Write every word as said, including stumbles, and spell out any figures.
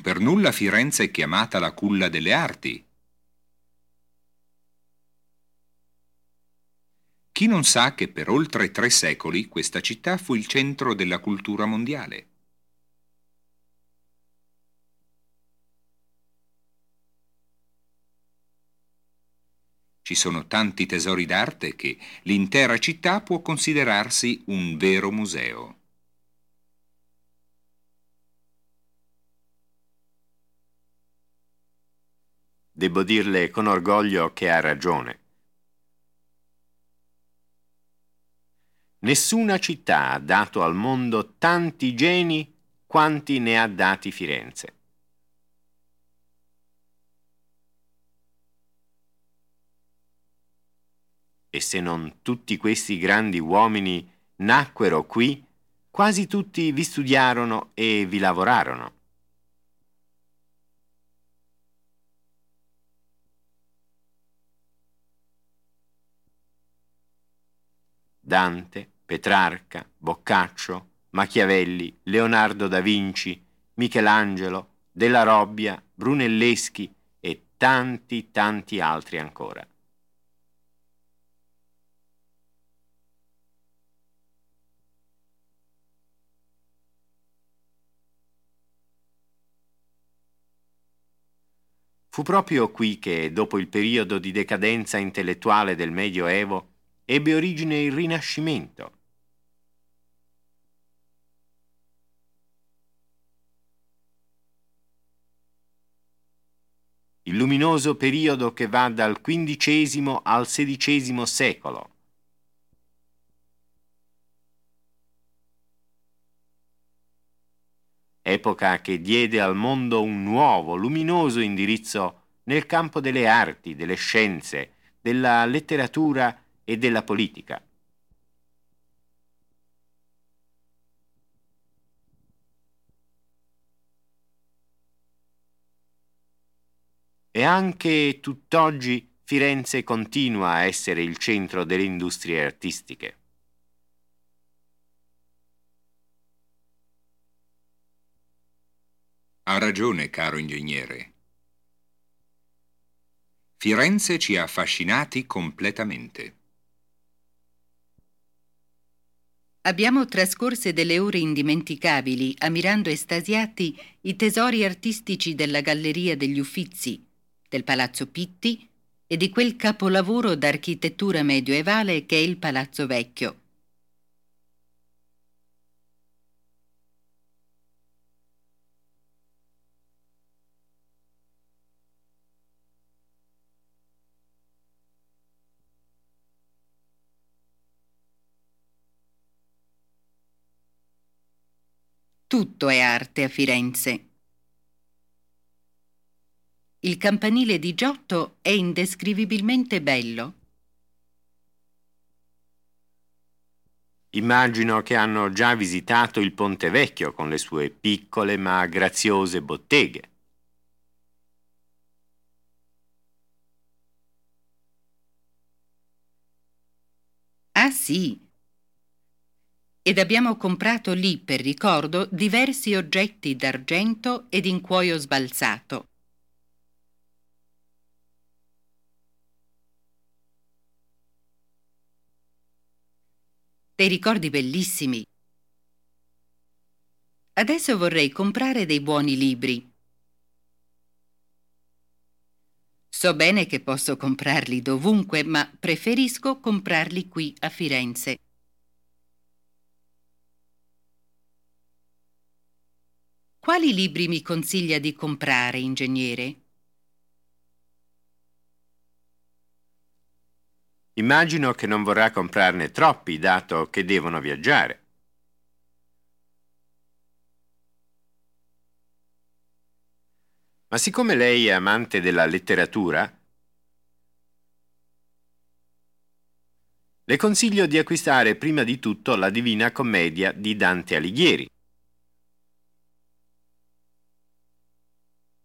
per nulla Firenze è chiamata la culla delle arti. Chi non sa che per oltre tre secoli questa città fu il centro della cultura mondiale? Ci sono tanti tesori d'arte che l'intera città può considerarsi un vero museo. Devo dirle con orgoglio che ha ragione. Nessuna città ha dato al mondo tanti geni quanti ne ha dati Firenze. E se non tutti questi grandi uomini nacquero qui, quasi tutti vi studiarono e vi lavorarono. Dante, Petrarca, Boccaccio, Machiavelli, Leonardo da Vinci, Michelangelo, Della Robbia, Brunelleschi e tanti tanti altri ancora. Fu proprio qui che, dopo il periodo di decadenza intellettuale del Medioevo, ebbe origine il Rinascimento. Il luminoso periodo che va dal quindicesimo al sedicesimo secolo. Epoca che diede al mondo un nuovo, luminoso indirizzo nel campo delle arti, delle scienze, della letteratura e della politica. E anche tutt'oggi Firenze continua a essere il centro delle industrie artistiche. Ha ragione, caro ingegnere. Firenze ci ha affascinati completamente. Abbiamo trascorse delle ore indimenticabili ammirando estasiati i tesori artistici della Galleria degli Uffizi, del Palazzo Pitti e di quel capolavoro d'architettura medioevale che è il Palazzo Vecchio. Tutto è arte a Firenze. Il campanile di Giotto è indescrivibilmente bello. Immagino che hanno già visitato il Ponte Vecchio con le sue piccole ma graziose botteghe. Ah sì! Ed abbiamo comprato lì per ricordo diversi oggetti d'argento ed in cuoio sbalzato. Dei ricordi bellissimi. Adesso vorrei comprare dei buoni libri. So bene che posso comprarli dovunque, ma preferisco comprarli qui a Firenze. Quali libri mi consiglia di comprare, ingegnere? Immagino che non vorrà comprarne troppi, dato che devono viaggiare. Ma siccome lei è amante della letteratura, le consiglio di acquistare prima di tutto la Divina Commedia di Dante Alighieri.